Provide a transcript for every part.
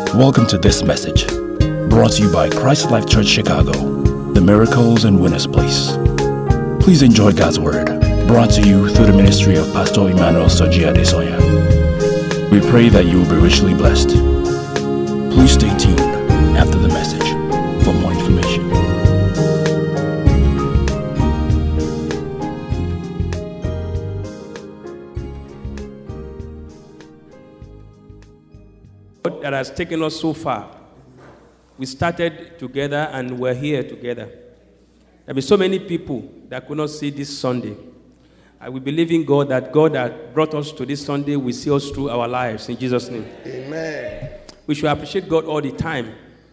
Welcome to this message, brought to you by Christ Life Church Chicago, the Miracles and Winners Place. Please enjoy God's Word, brought to you through the ministry of Pastor Emmanuel Soji Adesoya. We pray that you will be richly blessed. Please stay tuned after the message for more information. That has taken us so far. We started together and we're here together. There have been so many people that could not see this Sunday. I will believe in God that God that brought us to this Sunday will see us through our lives in Jesus' name. Amen. We should appreciate God all the time.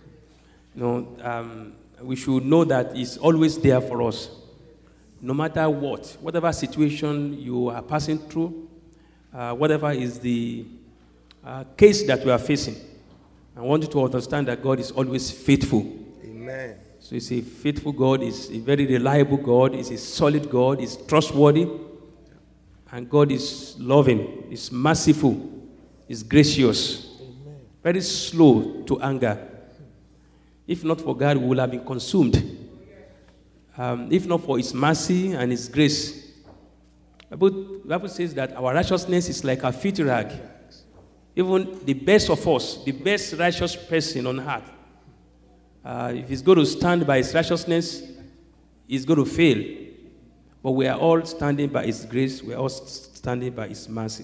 We should know that He's always there for us. No matter what, whatever situation you are passing through, whatever is the case that we are facing, I want you to understand that God is always faithful. Amen. So He's a faithful God, He's a very reliable God, He's a solid God, He's trustworthy, and God is loving, He's merciful, He's gracious, Amen. very slow to anger. If not for God, we would have been consumed. If not for His mercy and His grace. The Bible says that our righteousness is like a filthy rag. Even the best of us, the best righteous person on earth, if he's going to stand by his righteousness, he's going to fail. But we are all standing by His grace. We are all standing by His mercy.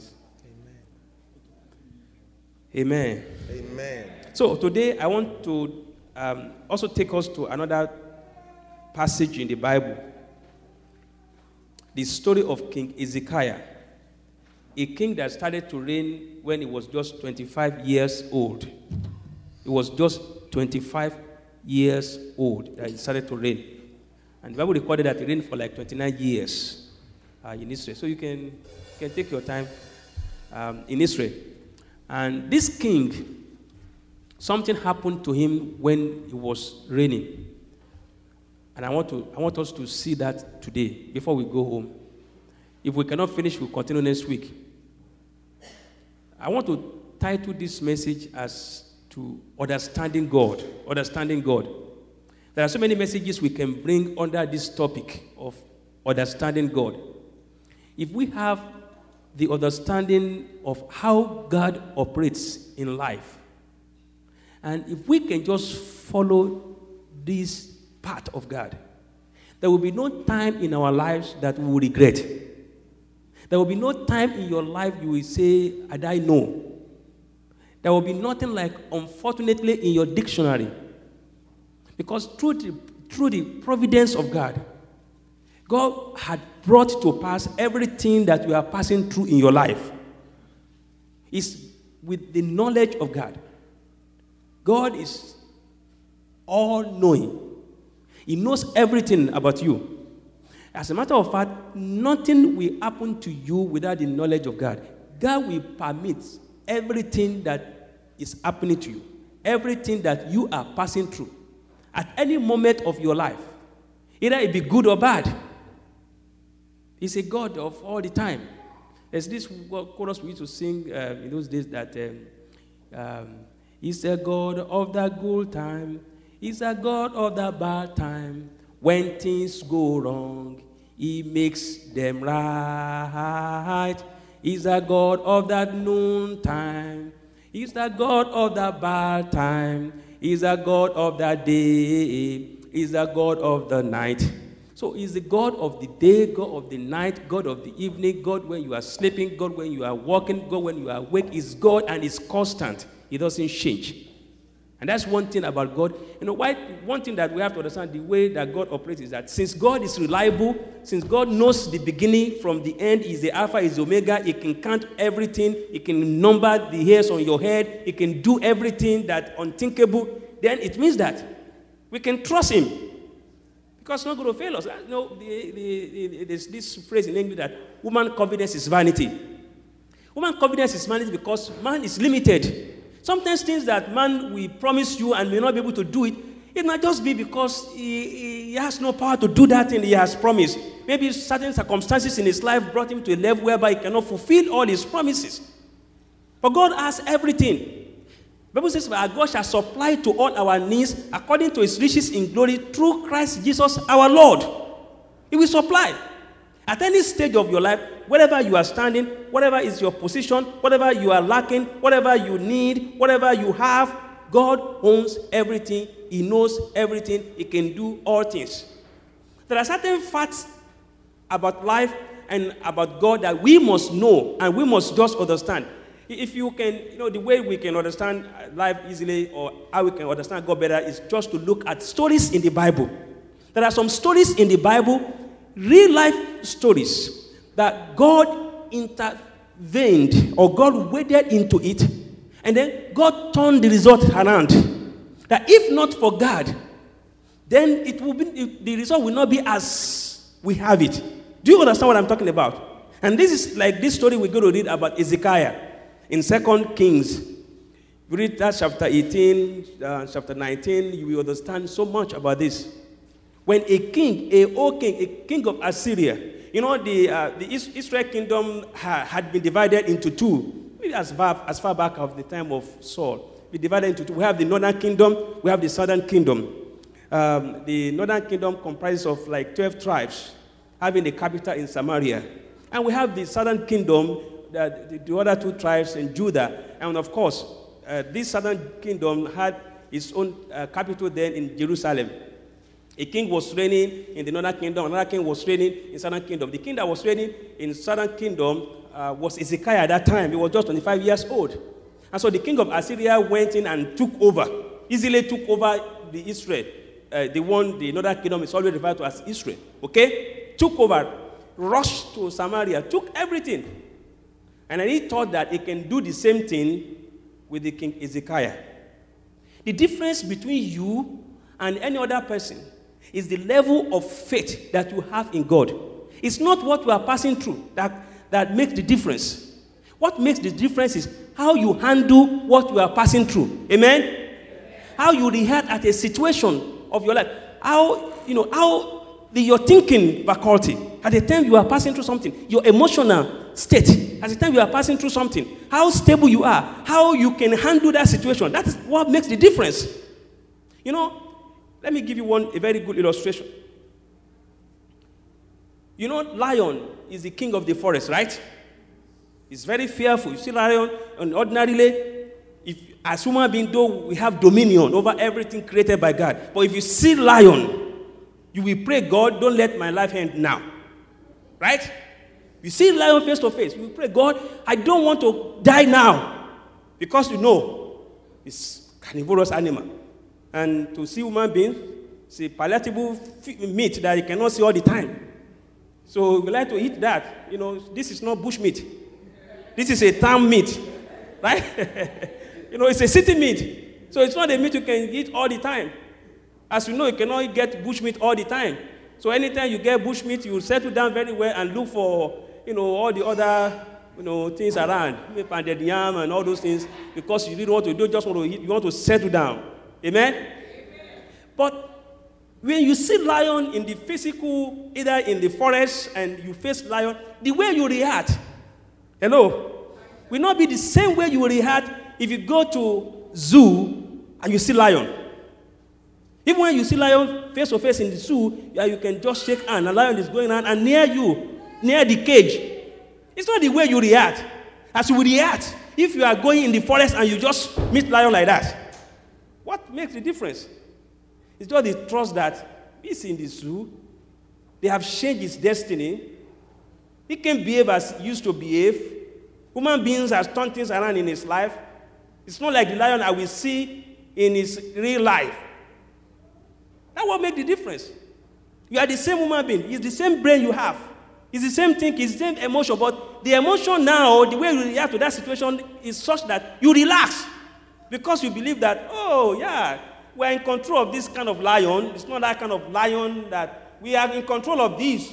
Amen. Amen. So today I want to also take us to another passage in the Bible. The story of King Hezekiah. A king that started to reign when he was just 25 years old. He was just 25 years old that he started to reign. And the Bible recorded that he reigned for like 29 years in Israel. So you can take your time in Israel. And this king, something happened to him when he was reigning. And I want us to see that today before we go home. If we cannot finish, we'll continue next week. I want to title this message as to understanding God. Understanding God. There are so many messages we can bring under this topic of understanding God. If we have the understanding of how God operates in life, and if we can just follow this part of God, there will be no time in our lives that we will regret. There will be no time in your life you will say, I know. There will be nothing like unfortunately in your dictionary. Because through the providence of God, God had brought to pass everything that you are passing through in your life. It's with the knowledge of God. God is all-knowing. He knows everything about you. As a matter of fact, nothing will happen to you without the knowledge of God. God will permit everything that is happening to you, everything that you are passing through, at any moment of your life, either it be good or bad. He's a God of all the time. There's this chorus we used to sing in those days that He's a God of the good time. He's a God of the bad time. When things go wrong, He makes them right. He's a God of that noon time. He's the God of the bad time. He's a God of that day. He's a God of the night. So He's the God of the day, God of the night, God of the evening, God when you are sleeping, God when you are walking, God when you are awake. He's God and He's constant. He doesn't change. And that's one thing about God. One thing that we have to understand, the way that God operates is that since God is reliable, since God knows the beginning from the end, He's the Alpha, He's the Omega, He can count everything, He can number the hairs on your head, He can do everything that unthinkable, then it means that we can trust Him. Because He's not going to fail us. There's this phrase in English that human confidence is vanity. Human confidence is vanity because man is limited. Sometimes things that man will promise you and may not be able to do it, it might just be because he has no power to do that thing he has promised. Maybe certain circumstances in his life brought him to a level whereby he cannot fulfill all his promises. But God has everything. The Bible says, our God shall supply to all our needs according to his riches in glory through Christ Jesus our Lord. He will supply. At any stage of your life, wherever you are standing, whatever is your position, whatever you are lacking, whatever you need, whatever you have, God owns everything. He knows everything. He can do all things. There are certain facts about life and about God that we must know and we must just understand. If you can, the way we can understand life easily or how we can understand God better is just to look at stories in the Bible. There are some stories in the Bible, real life stories, that God intervened or God waded into it, and then God turned the result around. That if not for God, then the result will not be as we have it. Do you understand what I'm talking about? And this is like this story we're going to read about Ezekiah. In 2 Kings, you read that chapter 18, chapter 19, you will understand so much about this. When a king of Assyria, the Israel kingdom had been divided into two, as far back of the time of Saul. We divided into two. We have the northern kingdom, we have the southern kingdom. The northern kingdom comprises of like 12 tribes, having the capital in Samaria. And we have the southern kingdom, the other two tribes in Judah. And of course, this southern kingdom had its own capital then in Jerusalem. A king was reigning in the northern kingdom, another king was reigning in southern kingdom. The king that was reigning in southern kingdom was Ezekiah at that time. He was just 25 years old. And so the king of Assyria went in and easily took over the Israel. The northern kingdom is always referred to as Israel. Okay? Took over, rushed to Samaria, took everything. And then he thought that he can do the same thing with the king Ezekiah. The difference between you and any other person is the level of faith that you have in God. It's not what you are passing through that makes the difference. What makes the difference is how you handle what you are passing through. Amen? How you react at a situation of your life. How your thinking faculty, at the time you are passing through something, your emotional state, at the time you are passing through something, how stable you are, how you can handle that situation. That is what makes the difference. Let me give you a very good illustration. Lion is the king of the forest, right? He's very fearful. You see lion, and ordinarily, as human beings, though, we have dominion over everything created by God. But if you see lion, you will pray, God, don't let my life end now. Right? You see lion face to face, you will pray, God, I don't want to die now. Because it's a carnivorous animal. And to see human beings, it's a palatable meat that you cannot see all the time. So we like to eat that. This is not bush meat. This is a town meat. Right? It's a city meat. So it's not a meat you can eat all the time. As you know, you cannot get bush meat all the time. So anytime you get bush meat, you will settle down very well and look for, all the other, things around. Pounded yam and all those things. Because you didn't want to do, just want to eat, you want to settle down. Amen? Amen? But when you see lion in the physical, either in the forest and you face lion, the way you react, will not be the same way you will react if you go to zoo and you see lion. Even when you see lion face to face in the zoo, you can just shake hand. A lion is going on and near you, near the cage. It's not the way you react. As you react, if you are going in the forest and you just meet lion like that, what makes the difference? It's just the trust that he's in the zoo. They have changed his destiny. He can behave as he used to behave. Human beings have turned things around in his life. It's not like the lion I will see in his real life. That's what makes the difference. You are the same human being. It's the same brain you have. It's the same thing. It's the same emotion. But the emotion now, the way you react to that situation is such that you relax. Because you believe that, we're in control of this kind of lion. It's not that kind of lion that we are in control of this.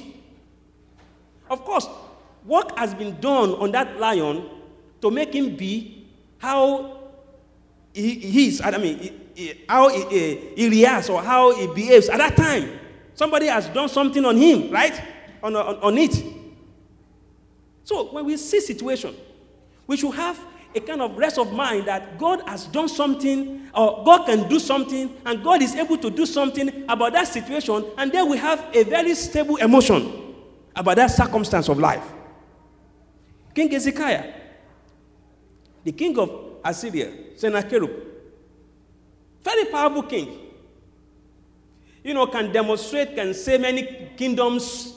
Of course, work has been done on that lion to make him be how he is. How he reacts or how he behaves at that time. Somebody has done something on him, right? On it. So when we see situation, we should have a kind of rest of mind that God has done something, or God can do something, and God is able to do something about that situation, and then we have a very stable emotion about that circumstance of life. King Hezekiah, the king of Assyria, Sennacherib, very powerful king. You know, can demonstrate, can say many kingdoms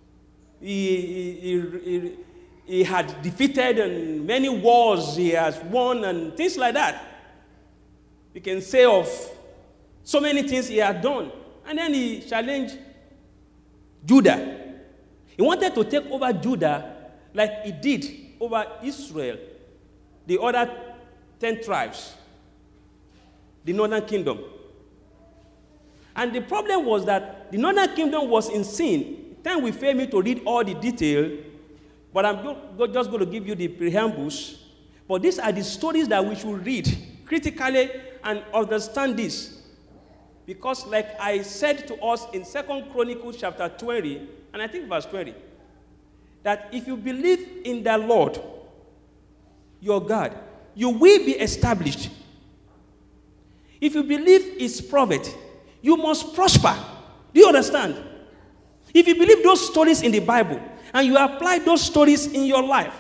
he had defeated, and many wars he has won, and things like that. We can say of so many things he had done. And then he challenged Judah. He wanted to take over Judah like he did over Israel, the other 10 tribes, the northern kingdom. And the problem was that the northern kingdom was in sin. Time will fail me to read all the detail, but I'm just going to give you the preambles. But these are the stories that we should read critically and understand this. Because like I said to us in 2 Chronicles chapter 20, and I think verse 20, that if you believe in the Lord, your God, you will be established. If you believe his prophet, you must prosper. Do you understand? If you believe those stories in the Bible and you apply those stories in your life,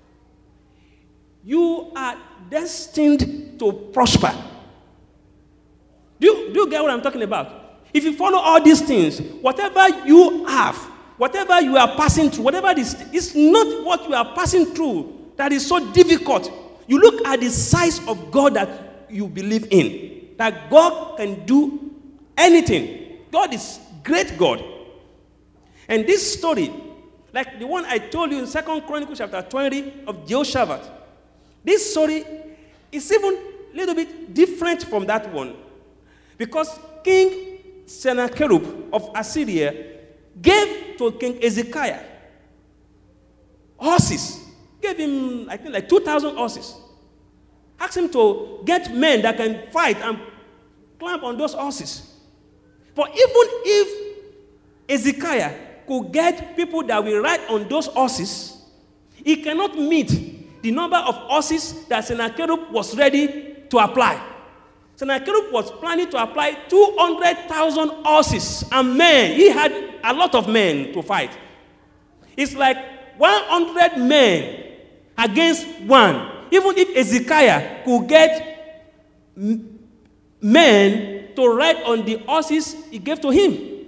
you are destined to prosper. Do you get what I'm talking about? If you follow all these things, whatever you have, whatever you are passing through, whatever this is not what you are passing through that is so difficult. You look at the size of God that you believe in, that God can do anything. God is great God. And this story, like the one I told you in 2 Chronicles chapter 20 of Jehoshaphat, this story is even a little bit different from that one. Because King Sennacherib of Assyria gave to King Hezekiah horses. Gave him, I think, like 2,000 horses. Asked him to get men that can fight and climb on those horses. But even if Hezekiah could get people that will ride on those horses, he cannot meet the number of horses that Sennacherib was ready to apply. Sennacherib was planning to apply 200,000 horses and men. He had a lot of men to fight. It's like 100 men against one. Even if Hezekiah could get men to ride on the horses he gave to him.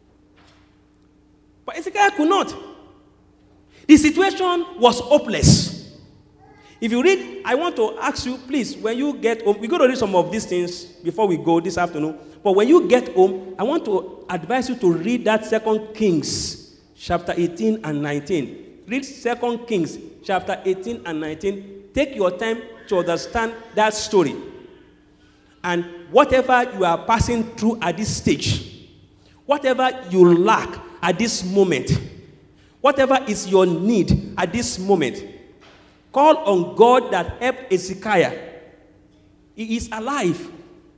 But Hezekiah could not. The situation was hopeless. If you read, I want to ask you, please, when you get home, we're going to read some of these things before we go this afternoon. But when you get home, I want to advise you to read that 2 Kings, chapter 18 and 19. Read 2 Kings, chapter 18 and 19. Take your time to understand that story. And whatever you are passing through at this stage, whatever you lack at this moment, whatever is your need at this moment, call on God that helped Hezekiah. He is alive.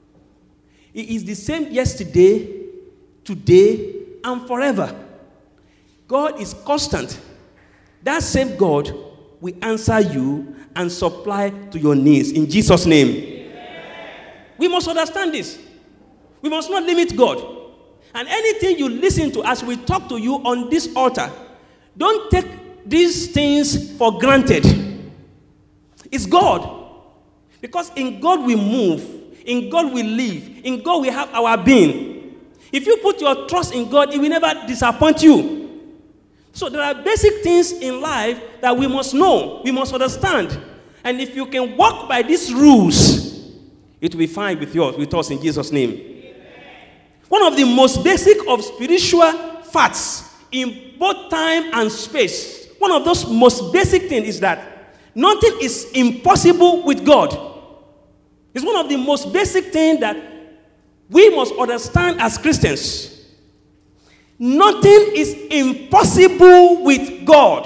He is the same yesterday, today, and forever. God is constant. That same God will answer you and supply to your needs in Jesus' name. Amen. We must understand this. We must not limit God. And anything you listen to as we talk to you on this altar, don't take these things for granted. It's God. Because in God we move. In God we live. In God we have our being. If you put your trust in God, He will never disappoint you. So there are basic things in life that we must know. We must understand. And if you can walk by these rules, it will be fine with us in Jesus' name. Amen. One of the most basic of spiritual facts in both time and space, one of those most basic things is that nothing is impossible with God. It's one of the most basic things that we must understand as Christians. Nothing is impossible with God.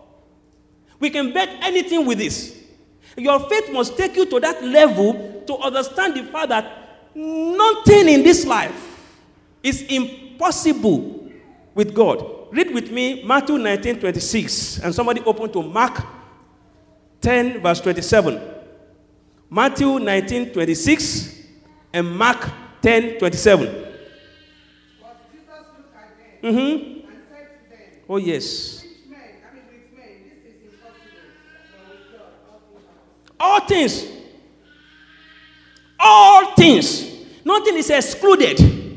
We can bet anything with this. Your faith must take you to that level to understand the fact that nothing in this life is impossible with God. Read with me Matthew 19:26, and somebody open to Mark 10, verse 27. Matthew 19, 26, and Mark 10, 27. But Jesus looked at them and said to them, Oh, yes. with men, this is impossible, but with God, All things. All things. Nothing is excluded.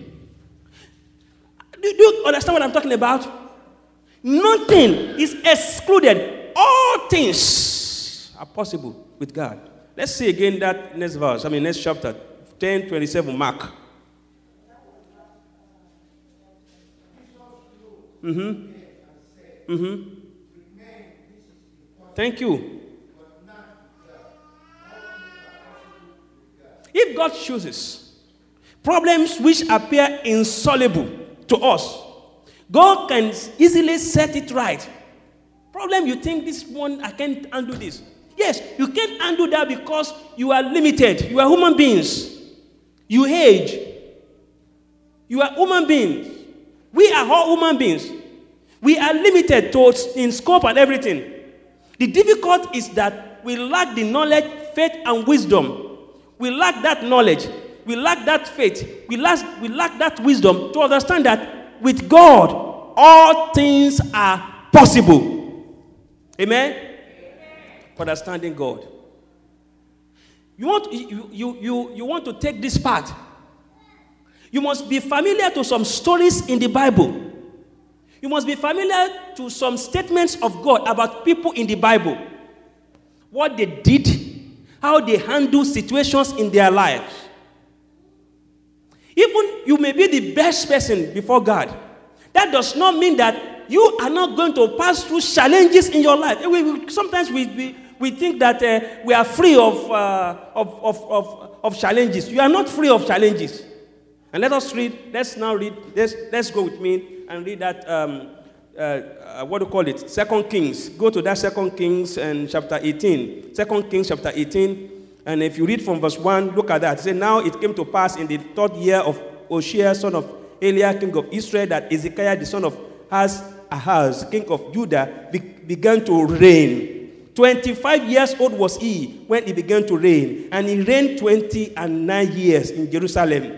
Do you understand what I'm talking about? Nothing is excluded. All things are possible with God. Let's see again that next verse. Next chapter. 10, 27, Mark. Thank you. If God chooses problems which appear insoluble to us, God can easily set it right. Problem you think this one, I can't handle this. Yes, you can't handle that because you are limited. You are human beings. You age. You are human beings. We are all human beings. We are limited in scope and everything. The difficulty is that we lack the knowledge, faith, and wisdom. We lack that knowledge. We lack that faith. We lack that wisdom to understand that with God, all things are possible. Amen? Understanding God. You want to take this part. You must be familiar to some stories in the Bible. You must be familiar to some statements of God about people in the Bible. What they did, how they handle situations in their lives. Even you may be the best person before God. That does not mean that you are not going to pass through challenges in your life. Sometimes we think that we are free of challenges. You are not free of challenges. And let's go with me and read that, what do you call it? 2 Kings. Go to that 2 Kings and chapter 18. 2 Kings chapter 18. And if you read from verse 1, look at that. It says, now it came to pass in the 3rd year of Hoshea, son of Eliah, king of Israel, that Hezekiah, the son of Ahaz, king of Judah, began to reign. 25 years old was he when he began to reign. And he reigned 29 years in Jerusalem.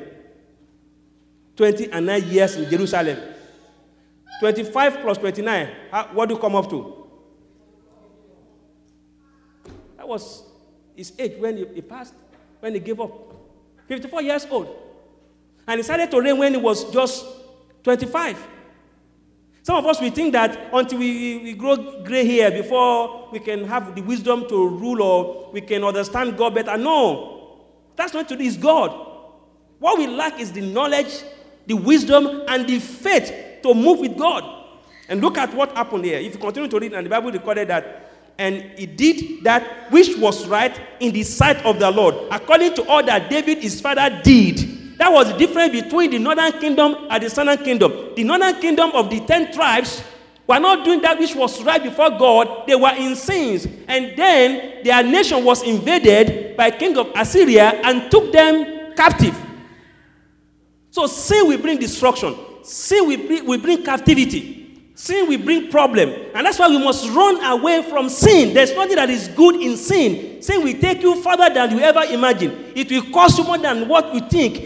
29 years in Jerusalem. 25 plus 29, what do you come up to? That was his age when he passed, when he gave up. 54 years old. And he started to reign when he was just 25. Some of us, we think that until we grow gray hair before we can have the wisdom to rule or we can understand God better. No. That's not to do. It's God. What we lack is the knowledge, the wisdom, and the faith to move with God. And look at what happened here. If you continue to read, and the Bible recorded that, and he did that which was right in the sight of the Lord, according to all that David his father did. That was the difference between the northern kingdom and the southern kingdom. The northern kingdom of the 10 tribes were not doing that which was right before God. They were in sins. And then their nation was invaded by king of Assyria and took them captive. So sin will bring destruction. Sin will bring captivity. Sin will bring problem. And that's why we must run away from sin. There's nothing that is good in sin. Sin will take you further than you ever imagine. It will cost you more than what you think.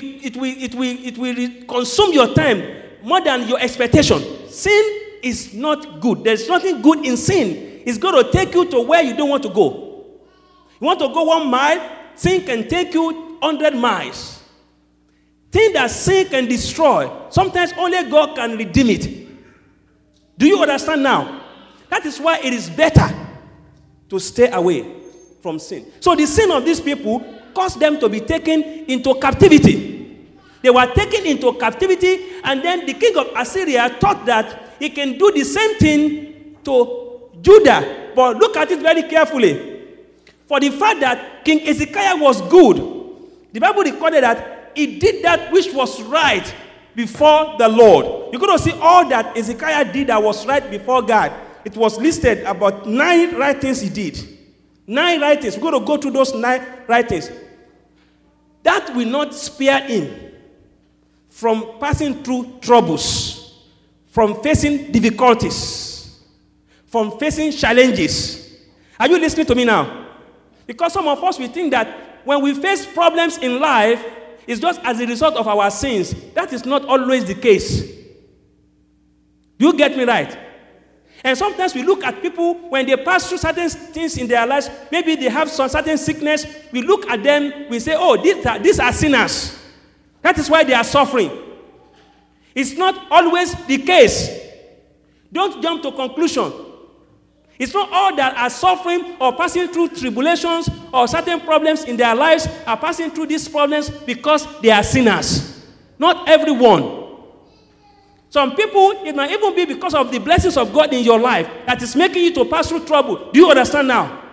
It will consume your time more than your expectation. Sin is not good. There's nothing good in sin. It's going to take you to where you don't want to go. You want to go 1 mile, sin can take you 100 miles. Thing that sin can destroy, sometimes only God can redeem it. Do you understand now? That is why it is better to stay away from sin. So the sin of these people caused them to be taken into captivity. They were taken into captivity, and then the king of Assyria thought that he can do the same thing to Judah. But look at it very carefully. For the fact that King Hezekiah was good, the Bible recorded that he did that which was right before the Lord. You're going to see all that Hezekiah did that was right before God. It was listed about 9 right things he did. 9 right things. We're going to go through those 9 right things. That will not spare him from passing through troubles, from facing difficulties, from facing challenges. Are you listening to me now? Because some of us, we think that when we face problems in life, it's just as a result of our sins. That is not always the case. Do you get me right? And sometimes we look at people when they pass through certain things in their lives, maybe they have some certain sickness, we look at them, we say, oh, these are sinners. That is why they are suffering. It's not always the case. Don't jump to conclusion. It's not all that are suffering or passing through tribulations or certain problems in their lives are passing through these problems because they are sinners. Not everyone. Some people, it might even be because of the blessings of God in your life that is making you to pass through trouble. Do you understand now?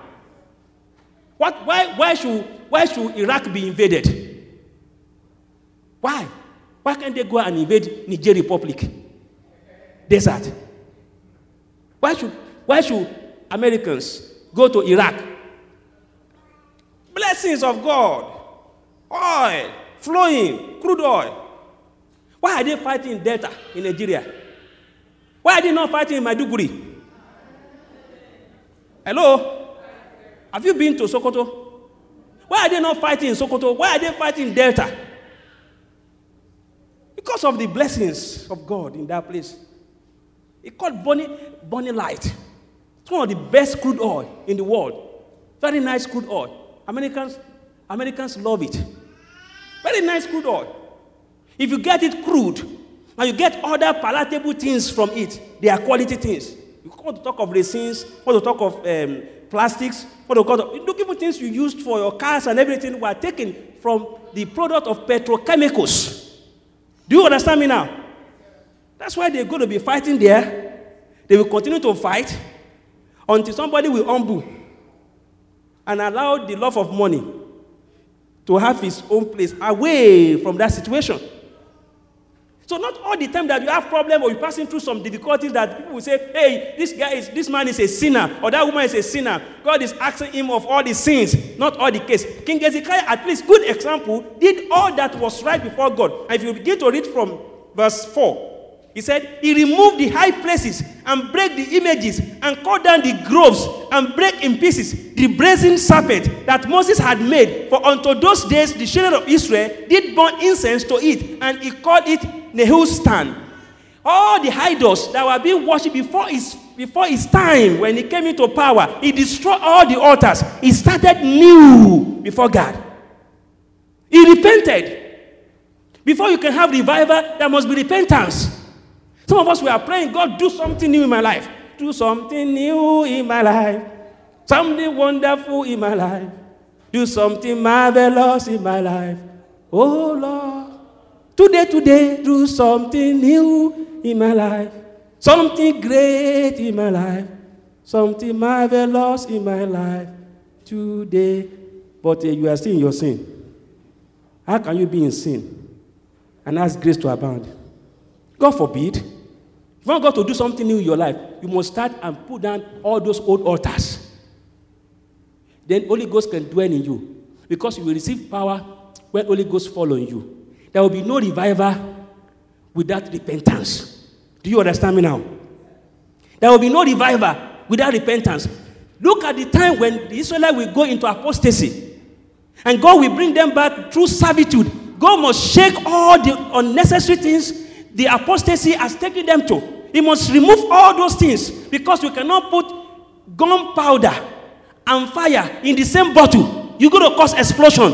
Why should Iraq be invaded? Why? Why can't they go and invade Niger Republic? Desert. Why should Americans go to Iraq? Blessings of God. Oil flowing, crude oil. Why are they fighting in Delta in Nigeria? Why are they not fighting in Maiduguri? Hello? Have you been to Sokoto? Why are they not fighting in Sokoto? Why are they fighting in Delta? Because of the blessings of God in that place. It's called Bonny Light. It's one of the best crude oil in the world. Very nice crude oil. Americans love it. Very nice crude oil. If you get it crude, and you get other palatable things from it, they are quality things. You want to talk of resins, want to talk of plastics, want to talk of looking things you used for your cars and everything were taken from the product of petrochemicals. Do you understand me now? That's why they're going to be fighting there. They will continue to fight until somebody will humble and allow the love of money to have his own place away from that situation. So not all the time that you have problem or you're passing through some difficulties that people will say, hey, this man is a sinner or that woman is a sinner. God is asking him of all the sins, not all the case. King Hezekiah, at least good example, did all that was right before God. And if you begin to read from verse 4, he said, he removed the high places and break the images and cut down the groves and break in pieces the brazen serpent that Moses had made. For unto those days the children of Israel did burn incense to it, and he called it Nehustan. All the idols that were being worshipped before his time, when he came into power, he destroyed all the altars. He started new before God. He repented. Before you can have revival, there must be repentance. Some of us, we are praying, God, do something new in my life. Do something new in my life. Something wonderful in my life. Do something marvelous in my life. Oh, Lord. Today, do something new in my life. Something great in my life. Something marvelous in my life. Today. But you are still in your sin. How can you be in sin and ask grace to abound? God forbid. If you want God to do something new in your life, you must start and put down all those old altars. Then Holy Ghost can dwell in you, because you will receive power when Holy Ghost fall on you. There will be no revival without repentance. Do you understand me now? There will be no revival without repentance. Look at the time when the Israelites will go into apostasy, and God will bring them back through servitude. God must shake all the unnecessary things the apostasy has taken them to. He must remove all those things, because you cannot put gunpowder and fire in the same bottle. You're going to cause explosion.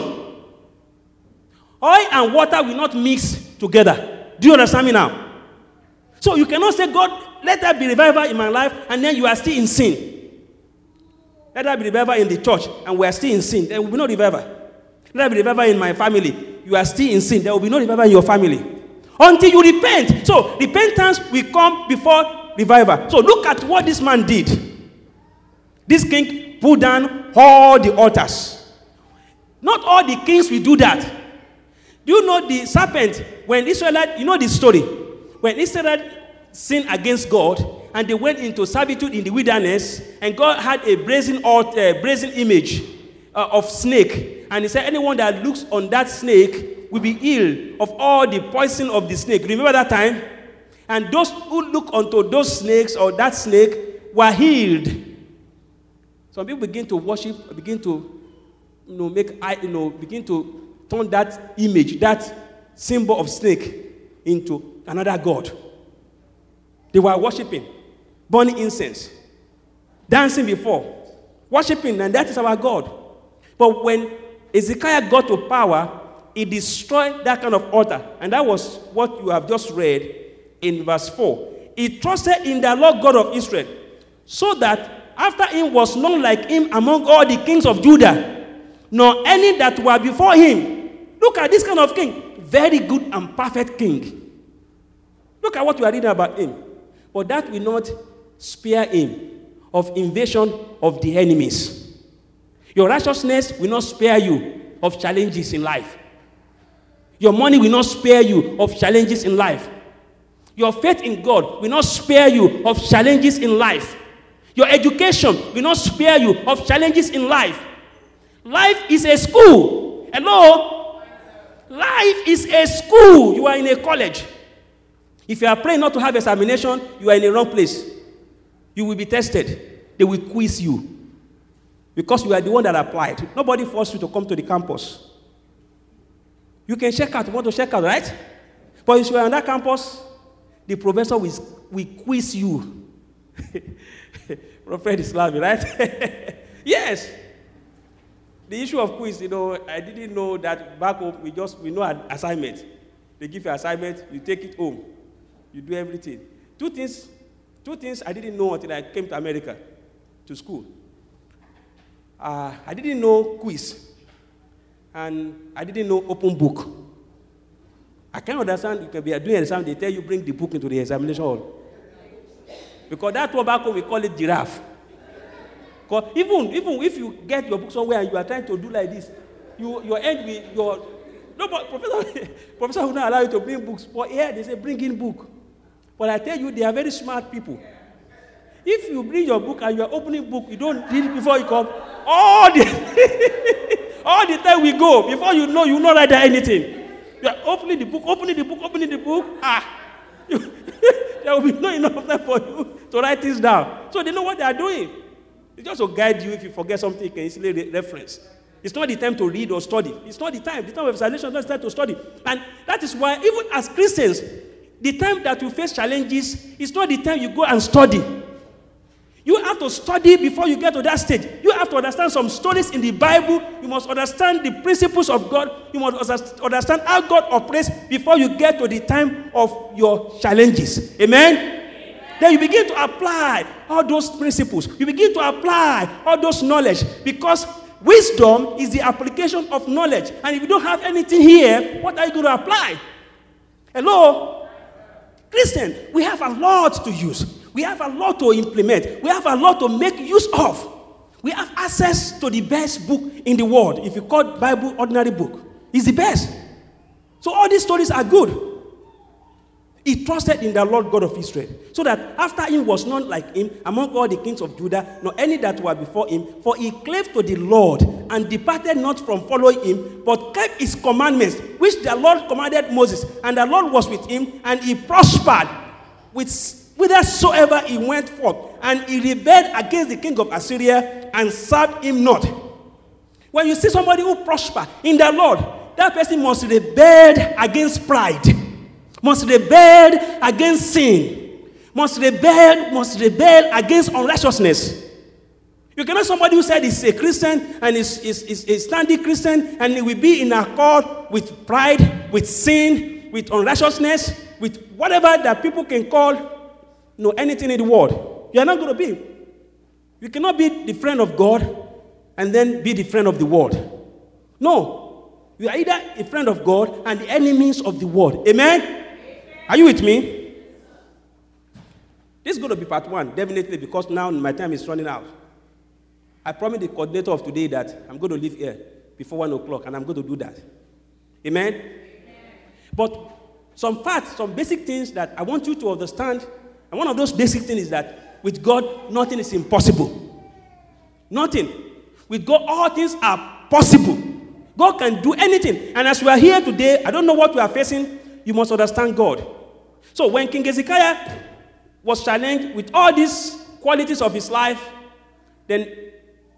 Oil and water will not mix together. Do you understand me now? So you cannot say, God, let there be revival in my life, and then you are still in sin. Let there be revival in the church, and we are still in sin. There will be no revival. Let there be revival in my family. You are still in sin. There will be no revival in your family. Until you repent. So repentance will come before revival. So look at what this man did. This king pulled down all the altars. Not all the kings will do that. Do you know the serpent, when Israelite, you know the story, when Israelite sinned against God and they went into servitude in the wilderness, and God had a brazen image of snake, and he said anyone that looks on that snake will be healed of all the poison of the snake. Remember that time? And those who look onto those snakes or that snake were healed. Some people begin to worship, begin to begin to turn that image, that symbol of snake into another god. They were worshiping, burning incense, dancing before, worshiping, and that is our God. But when Hezekiah got to power, he destroyed that kind of altar. And that was what you have just read in verse 4. He trusted in the Lord God of Israel, so that after him was none like him among all the kings of Judah, nor any that were before him. Look at this kind of king. Very good and perfect king. Look at what you are reading about him. But that will not spare him of invasion of the enemies. Your righteousness will not spare you of challenges in life. Your money will not spare you of challenges in life. Your faith in God will not spare you of challenges in life. Your education will not spare you of challenges in life. Life is a school. Hello? Life is a school. You are in a college. If you are praying not to have examination, you are in the wrong place. You will be tested. They will quiz you. Because you are the one that applied. Nobody forced you to come to the campus. You can check out. You want to check out, right? But if you are on that campus, the professor will quiz you. Prophet is laughing, right? Yes. The issue of quiz, I didn't know that back home, we know an assignment. They give you an assignment, you take it home. You do everything. Two things I didn't know until I came to America, to school. I didn't know quiz. And I didn't know open book. I can't understand, you can be doing an exam, they tell you bring the book into the examination hall. Because that's what back home we call it giraffe. Because even if you get your book somewhere and you are trying to do like this, your end with your... No, but professor will not allow you to bring books. But here they say bring in book. But I tell you, they are very smart people. If you bring your book and you are opening book, you don't read it before you come, all the time we go, before you know, you will not write anything. You are opening the book. There will be not enough time for you to write things down. So they know what they are doing. It's just to guide you. If you forget something, you can easily reference. It's not the time to read or study. It's not the time. The time of salvation is not the time to study. And that is why, even as Christians, the time that you face challenges is not the time you go and study. You have to study before you get to that stage. You have to understand some stories in the Bible. You must understand the principles of God. You must understand how God operates before you get to the time of your challenges. Amen? Then you begin to apply all those principles. You begin to apply all those knowledge, because wisdom is the application of knowledge. And if you don't have anything here, what are you going to apply? Hello? Christian, we have a lot to use. We have a lot to implement. We have a lot to make use of. We have access to the best book in the world. If you call Bible ordinary book, it's the best. So all these stories are good. He trusted in the Lord God of Israel, so that after him was none like him among all the kings of Judah, nor any that were before him. For he clave to the Lord, and departed not from following him, but kept his commandments, which the Lord commanded Moses. And the Lord was with him, and he prospered whithersoever he went forth. And he rebelled against the king of Assyria, and served him not. When you see somebody who prosper in the Lord, that person must rebel against pride, must rebel against sin, must rebel against unrighteousness. You cannot somebody who said he's a Christian and is a standing Christian, and he will be in accord with pride, with sin, with unrighteousness, with whatever that people can call anything in the world. You are not going to be. You cannot be the friend of God and then be the friend of the world. No. You are either a friend of God and the enemies of the world. Amen? Are you with me? This is going to be part 1, definitely, because now my time is running out. I promised the coordinator of today that I'm going to leave here before 1 o'clock, and I'm going to do that. Amen? But some facts, some basic things that I want you to understand, and one of those basic things is that with God, nothing is impossible. Nothing. With God, all things are possible. God can do anything. And as we are here today, I don't know what we are facing, you must understand God. So when King Hezekiah was challenged with all these qualities of his life, then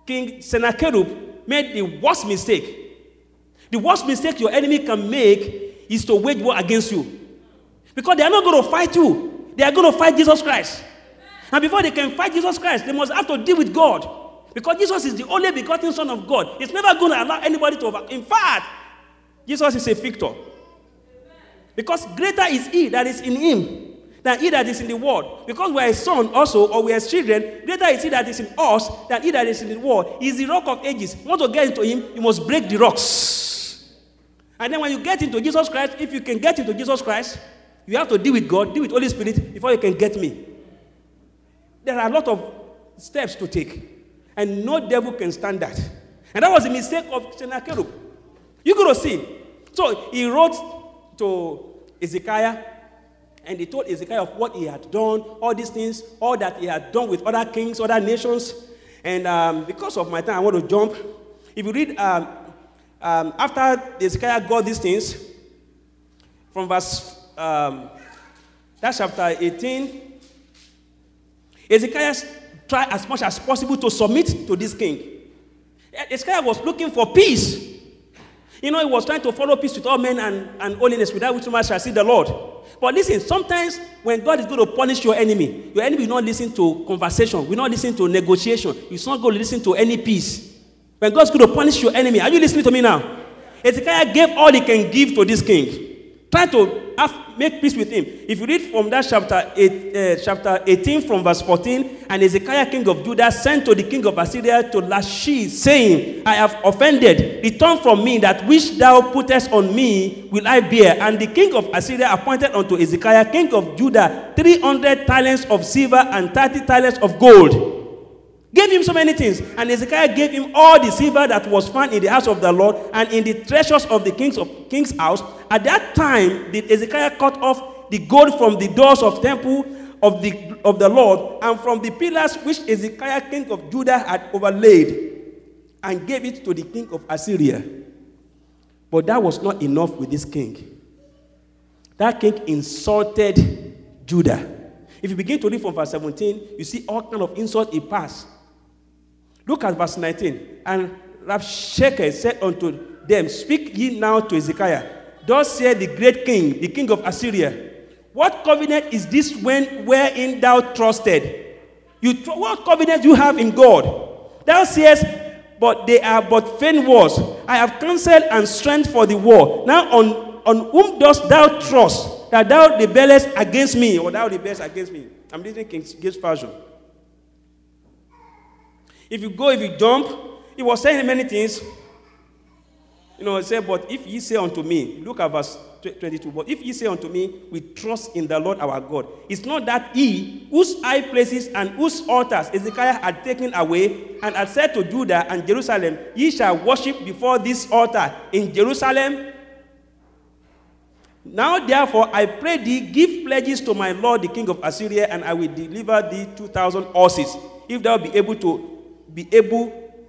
King Sennacherib made the worst mistake. The worst mistake your enemy can make is to wage war against you. Because they are not going to fight you. They are going to fight Jesus Christ. And before they can fight Jesus Christ, they must have to deal with God. Because Jesus is the only begotten Son of God. He's never going to allow anybody to overcome. In fact, Jesus is a victor. Because greater is he that is in him than he that is in the world. Because we are his son also, or we are his children, greater is he that is in us than he that is in the world. He is the rock of ages. You want to get into him, you must break the rocks. And then when you get into Jesus Christ, if you can get into Jesus Christ, you have to deal with God, deal with Holy Spirit before you can get me. There are a lot of steps to take. And no devil can stand that. And that was the mistake of Sennacherib. You're going to see. So he wrote to Ezekiah, and he told Ezekiah of what he had done, all these things, all that he had done with other kings, other nations. And because of my time, I want to jump. If you read, after Ezekiah got these things, from verse, that's chapter 18, Ezekiah tried as much as possible to submit to this king. Ezekiah was looking for peace. You know, he was trying to follow peace with all men and holiness, without which man shall see the Lord. But listen, sometimes when God is going to punish your enemy will not listen to conversation, will not listen to negotiation. He's not going to listen to any peace. When God's going to punish your enemy, are you listening to me now? Ezekiah gave all he can give to this king. Try to make peace with him. If you read from that chapter 18 from verse 14, and Hezekiah king of Judah sent to the king of Assyria to Lachish, saying, I have offended. Return from me, that which thou puttest on me will I bear. And the king of Assyria appointed unto Hezekiah king of Judah 300 talents of silver and 30 talents of gold. Gave him so many things. And Hezekiah gave him all the silver that was found in the house of the Lord and in the treasures of the king's house. At that time did Hezekiah cut off the gold from the doors of temple of the Lord and from the pillars which Hezekiah king of Judah had overlaid, and gave it to the king of Assyria. But that was not enough with this king. That king insulted Judah. If you begin to read from verse 17, you see all kind of insults he passed. Look at verse 19. And Rabshakeh said unto them, Speak ye now to Hezekiah. Thus saith the great king, the king of Assyria, What covenant is this wherein thou trusted? What covenant you have in God? Thou sayest, But they are but vain words. I have counsel and strength for the war. Now on whom dost thou trust, that thou rebellest against me, or thou rebellest against me? I'm reading King James Version. If you jump, he was saying many things. You know, he said, but if ye say unto me, look at verse 22, but if ye say unto me, we trust in the Lord our God, it's not that he, whose high places and whose altars Hezekiah had taken away, and had said to Judah and Jerusalem, Ye shall worship before this altar in Jerusalem. Now therefore, I pray thee, give pledges to my lord the king of Assyria, and I will deliver thee 2,000 horses, if thou be able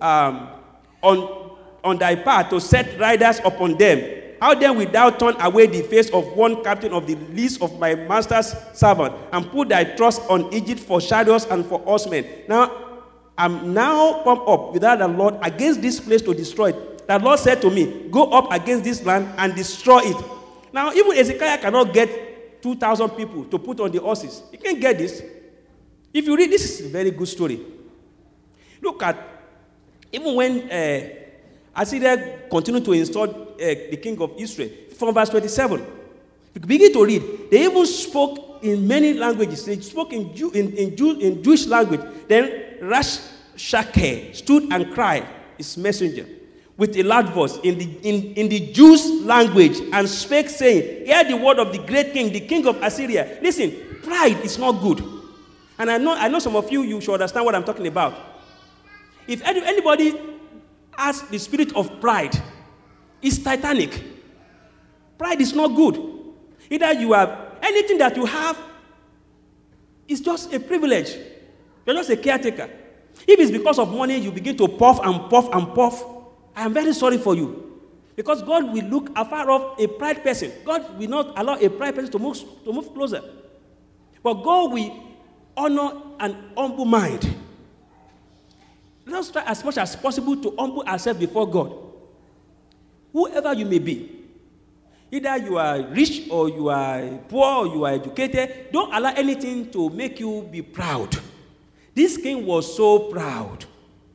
on thy part to set riders upon them. How then wilt thou turn away the face of one captain of the least of my master's servant, and put thy trust on Egypt for chariots and for horsemen? Now I'm now come up without the Lord against this place to destroy it. The Lord said to me, Go up against this land and destroy it. Now even Hezekiah cannot get 2,000 people to put on the horses. You can't get this. If you read, this is a very good story. Look at, even when Assyria continued to install the king of Israel, from verse 27, if you begin to read, they even spoke in many languages. They spoke in Jewish language. Then Rabshakeh stood and cried, his messenger, with a loud voice in the Jews' language, and spake, saying, Hear the word of the great king, the king of Assyria. Listen, pride is not good. And I know some of you should understand what I'm talking about. If anybody has the spirit of pride, it's Titanic. Pride is not good. Either you have anything that you have is just a privilege. You're just a caretaker. If it's because of money, you begin to puff and puff and puff, I am very sorry for you. Because God will look afar off a pride person. God will not allow a pride person to move closer. But God will honor an humble mind. Let us try as much as possible to humble ourselves before God. Whoever you may be, either you are rich or you are poor or you are educated, don't allow anything to make you be proud. This king was so proud.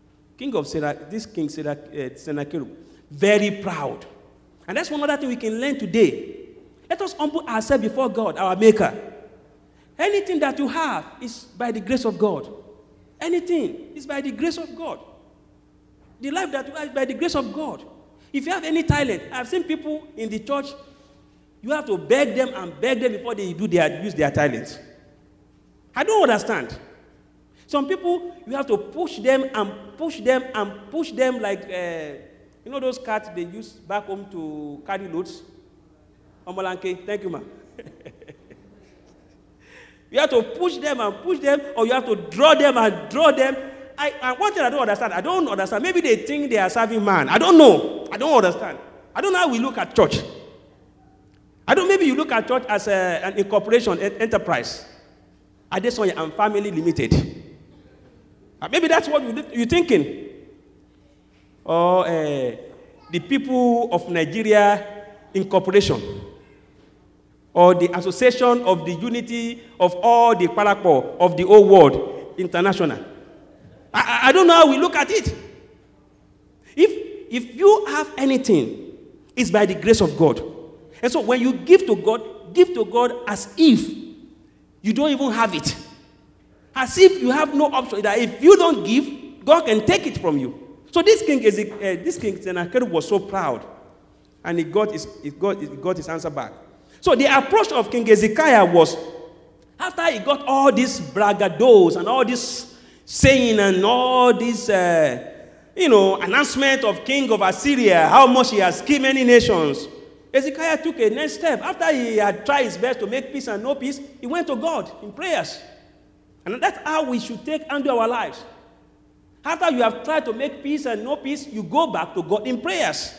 Sennacherib, very proud. And that's one other thing we can learn today. Let us humble ourselves before God, our Maker. Anything that you have is by the grace of God. Anything is by the grace of God. The life that you have is by the grace of God. If you have any talent, I've seen people in the church, you have to beg them before they use their talents. I don't understand. Some people, you have to push them like, those carts they use back home to carry loads? Omolanke, thank you, ma'am. You have to push them, or you have to draw them. One thing I don't understand. Maybe they think they are serving man. I don't know. I don't understand. I don't know how we look at church. Maybe you look at church as an incorporation, enterprise. Adesoya and Family Limited. Maybe that's what you're thinking. Or the People of Nigeria Incorporation. Or the Association of the Unity of all the Parapo of the whole world, international. I don't know how we look at it. If you have anything, it's by the grace of God. And so when you give to God as if you don't even have it. As if you have no option. That if you don't give, God can take it from you. So this king Sennacherib was so proud. And he got his answer back. So the approach of King Hezekiah was, after he got all these braggadocios and all this saying and all this, announcement of king of Assyria, how much he has killed many nations, Hezekiah took a next step. After he had tried his best to make peace and no peace, he went to God in prayers. And that's how we should handle our lives. After you have tried to make peace and no peace, you go back to God in prayers.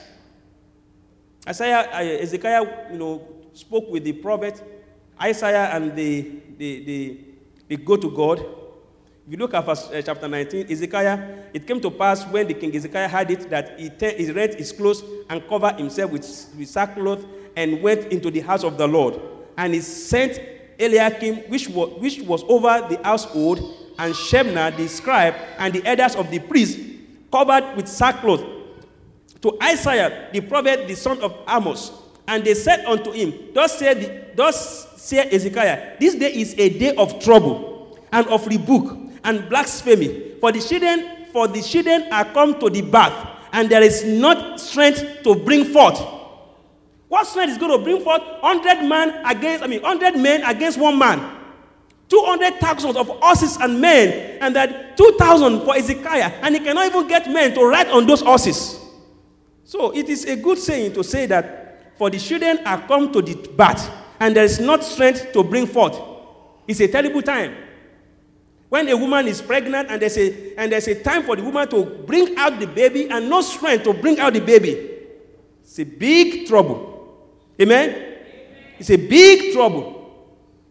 Hezekiah, spoke with the prophet Isaiah, and they go to God. If you look at verse, chapter 19, Hezekiah, it came to pass when the king Hezekiah heard it that he rent his clothes and covered himself with sackcloth and went into the house of the Lord. And he sent Eliakim, which was over the household, and Shebna the scribe, and the elders of the priests, covered with sackcloth, to Isaiah the prophet, the son of Amos. And they said unto him, Thus said Hezekiah, this day is a day of trouble, and of rebuke, and blasphemy. For the children are come to the bath, and there is not strength to bring forth. What strength is going to bring forth 100 men against one man? 200,000 of horses and men, and that 2,000 for Hezekiah, and he cannot even get men to ride on those horses. So it is a good saying to say that, for the children are come to the bath, and there is not strength to bring forth. It's a terrible time. When a woman is pregnant, and there's a time for the woman to bring out the baby, and no strength to bring out the baby. It's a big trouble. Amen? It's a big trouble.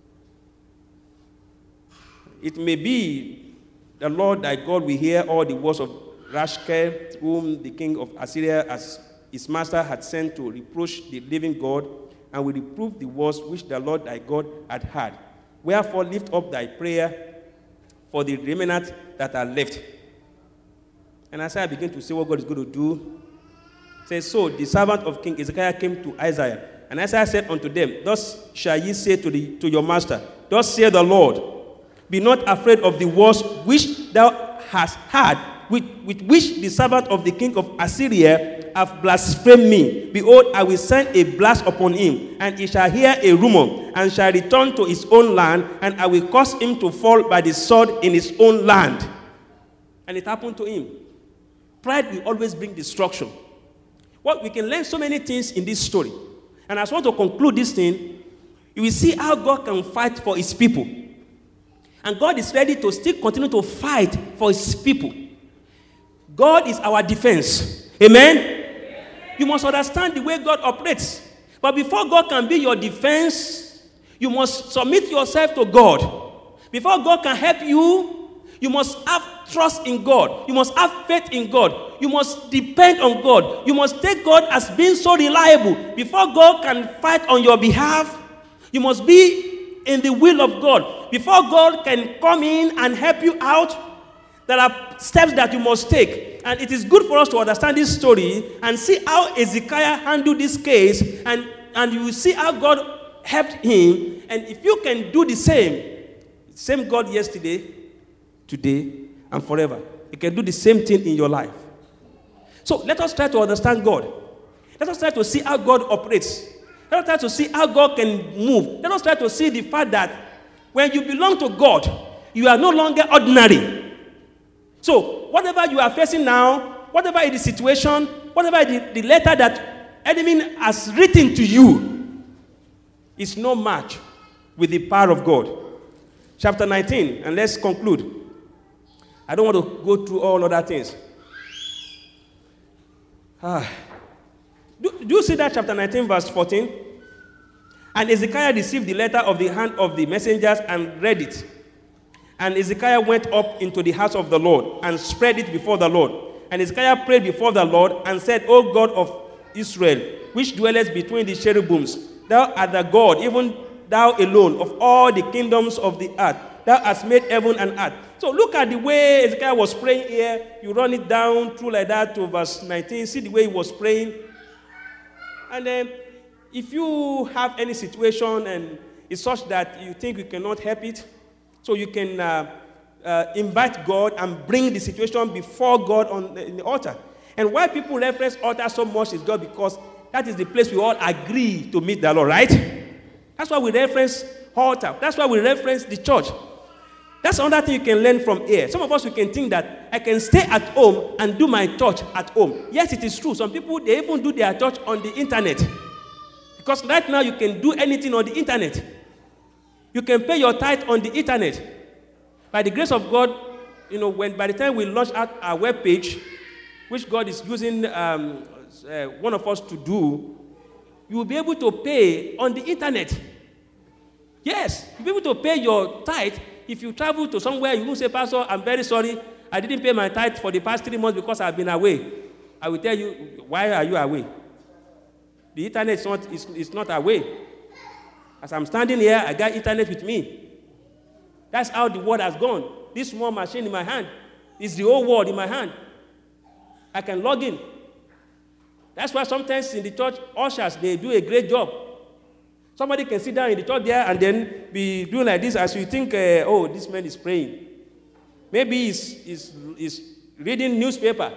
It may be the Lord thy God will hear all the words of Rashke, whom the king of Assyria as his master had sent to reproach the living God, and will reprove the words which the Lord thy God had heard. Wherefore lift up thy prayer for the remnant that are left. And as I begin to say what God is going to do, says, so the servant of King Hezekiah came to Isaiah, and Isaiah said unto them, Thus shall ye say to your master, Thus saith the Lord, be not afraid of the words which thou hast heard, with which the servant of the king of Assyria hath blasphemed me. Behold, I will send a blast upon him, and he shall hear a rumor, and shall return to his own land, and I will cause him to fall by the sword in his own land. And it happened to him. Pride will always bring destruction. What we can learn so many things in this story. And I just want to conclude this thing. You will see how God can fight for his people. And God is ready to still continue to fight for his people. God is our defense. Amen? You must understand the way God operates. But before God can be your defense, you must submit yourself to God. Before God can help you, You must have trust in God. You must have faith in God. You must depend on God. You must take God as being so reliable. Before God can fight on your behalf, you must be in the will of God. Before God can come in and help you out, there are steps that you must take. And it is good for us to understand this story and see how Hezekiah handled this case, and you will see how God helped him. And if you can do the same God yesterday, today, and forever, He can do the same thing in your life. So let us try to understand God. Let us try to see how God operates. Let us try to see how God can move. Let us try to see the fact that when you belong to God, you are no longer ordinary. So whatever you are facing now, whatever is the situation, whatever is the letter that enemy has written to you, is no match with the power of God. Chapter 19, and let's conclude. I don't want to go through all other things. Do you see that chapter 19, verse 14? And Hezekiah received the letter of the hand of the messengers and read it. And Hezekiah went up into the house of the Lord and spread it before the Lord. And Hezekiah prayed before the Lord and said, O God of Israel, which dwellest between the cherubims, thou art the God, even thou alone, of all the kingdoms of the earth. Thou hast made heaven and earth. So look at the way Hezekiah was praying here. You run it down through like that to verse 19. See the way he was praying. And then if you have any situation and it's such that you think you cannot help it, so you can invite God and bring the situation before God in the altar. And why people reference altar so much is God, because that is the place we all agree to meet the Lord, right? That's why we reference altar. That's why we reference the church. That's another thing you can learn from here. Some of us, we can think that I can stay at home and do my church at home. Yes, it is true. Some people, they even do their church on the internet. Because right now you can do anything on the internet. You can pay your tithe on the internet. By the grace of God, by the time we launch out our webpage, which God is using one of us to do, you will be able to pay on the internet. Yes, you'll be able to pay your tithe. If you travel to somewhere, you will say, Pastor, I'm very sorry. I didn't pay my tithe for the past 3 months because I've been away. I will tell you, why are you away? The internet is not away. As I'm standing here, I got internet with me. That's how the world has gone. This small machine in my hand is the whole world in my hand. I can log in. That's why sometimes in the church, ushers, they do a great job. Somebody can sit down in the church there and then be doing like this as you think, oh, this man is praying. Maybe he's reading newspaper.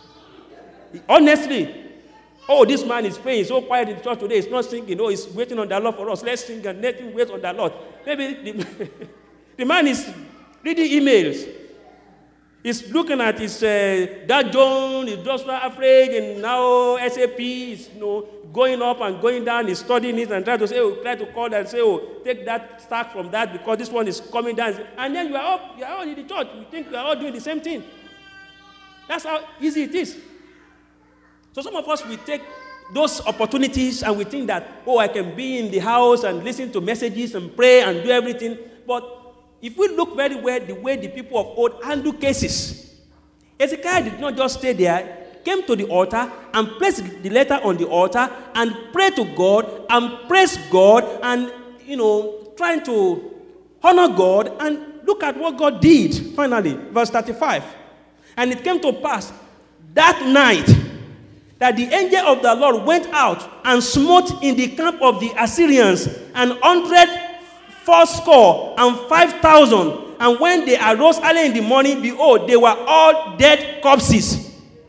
Honestly, oh, this man is praying. He's so quiet in the church today. He's not singing. Oh, he's waiting on the Lord for us. Let's sing and let him wait on the Lord. Maybe the man is reading emails. He's looking at his Dow Jones, his Joshua Average, and now SAP is going up and going down. He's studying it and try to call and say, oh, take that stock from that because this one is coming down. And then you are all in the church. You think you are all doing the same thing. That's how easy it is. So some of us, we take those opportunities and we think that, oh, I can be in the house and listen to messages and pray and do everything. But if we look very well the way the people of old handle cases, Hezekiah did not just stay there, came to the altar and placed the letter on the altar and prayed to God and praised God and, trying to honor God, and look at what God did finally. Verse 35. And it came to pass that night that the angel of the Lord went out and smote in the camp of the Assyrians 185,000. And when they arose early in the morning, behold, they were all dead corpses.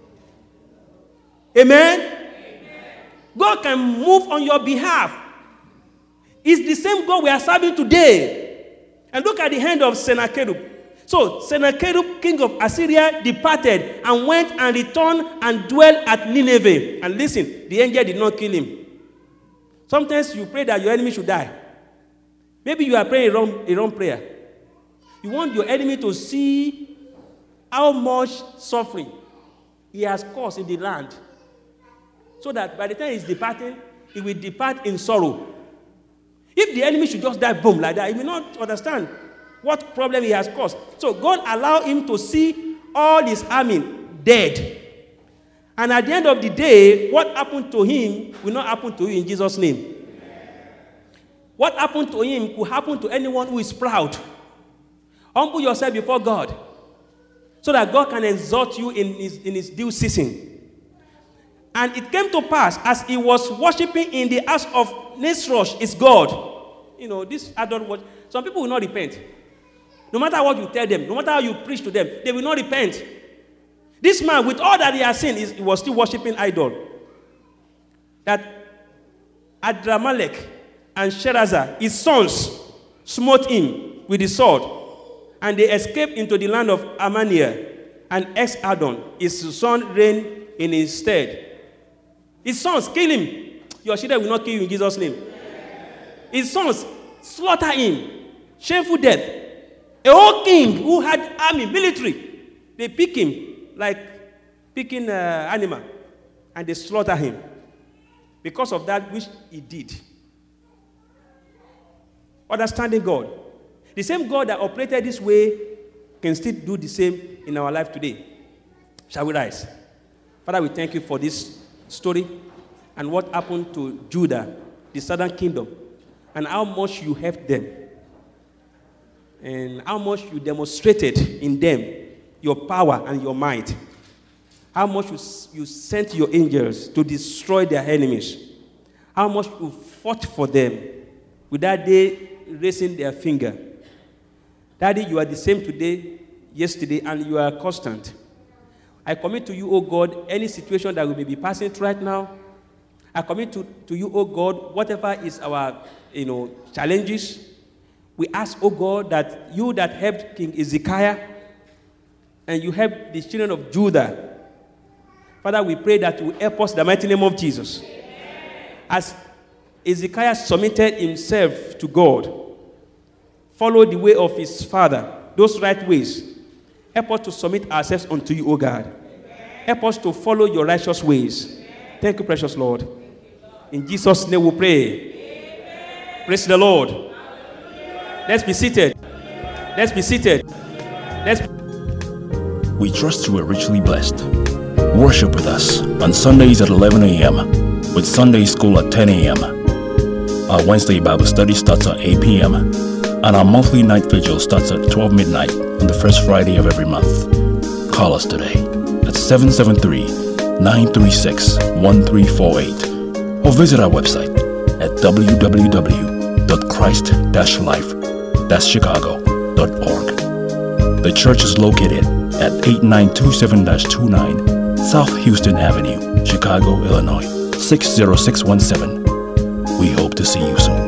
Amen? Amen. God can move on your behalf. It's the same God we are serving today. And look at the hand of Sennacherib. So Sennacherib, king of Assyria, departed and went and returned and dwelt at Nineveh. And listen, the angel did not kill him. Sometimes you pray that your enemy should die. Maybe you are praying a wrong prayer. You want your enemy to see how much suffering he has caused in the land, so that by the time he's departing, he will depart in sorrow. If the enemy should just die, boom, like that, he will not understand what problem he has caused. So God allowed him to see all his army dead. And at the end of the day, what happened to him will not happen to you in Jesus' name. What happened to him could happen to anyone who is proud. Humble yourself before God so that God can exalt you in his due season. And it came to pass as he was worshiping in the house of Nisroch, his God. You know, this adult worship. Some people will not repent. No matter what you tell them, no matter how you preach to them, they will not repent. This man, with all that he has seen, he was still worshiping idol. That Adramelech and Sherazar, his sons, smote him with the sword, and they escaped into the land of Ammania, and Ex-Adon, his son, reigned in his stead. His sons kill him. Your children will not kill you in Jesus' name. His sons slaughter him. Shameful death. A whole king who had army, military, they pick him like picking an animal, and they slaughter him because of that which he did. Understanding God. The same God that operated this way can still do the same in our life today. Shall we rise? Father, we thank you for this story and what happened to Judah, the southern kingdom, and how much you helped them, and how much you demonstrated in them your power and your might. How much you sent your angels to destroy their enemies. How much you fought for them without they raising their finger. Daddy, you are the same today, yesterday, and you are constant. I commit to you, O God, any situation that we may be passing through right now. I commit to you, O God, whatever is our challenges. We ask, O God, that you that helped King Hezekiah and you help the children of Judah, Father, we pray that you will help us in the mighty name of Jesus. As Hezekiah submitted himself to God, follow the way of his father, those right ways. Help us to submit ourselves unto you, O God. Help us to follow your righteous ways. Thank you, precious Lord. In Jesus' name we pray. Praise the Lord. Let's be seated. Let's be seated. We trust you are richly blessed. Worship with us on Sundays at 11 a.m. with Sunday school at 10 a.m. Our Wednesday Bible study starts at 8 p.m. and our monthly night vigil starts at 12 midnight on the first Friday of every month. Call us today at 773-936-1348 or visit our website at www.christ-life-chicago.org. The church is located at 8927-29 South Houston Avenue, Chicago, Illinois, 60617. We hope to see you soon.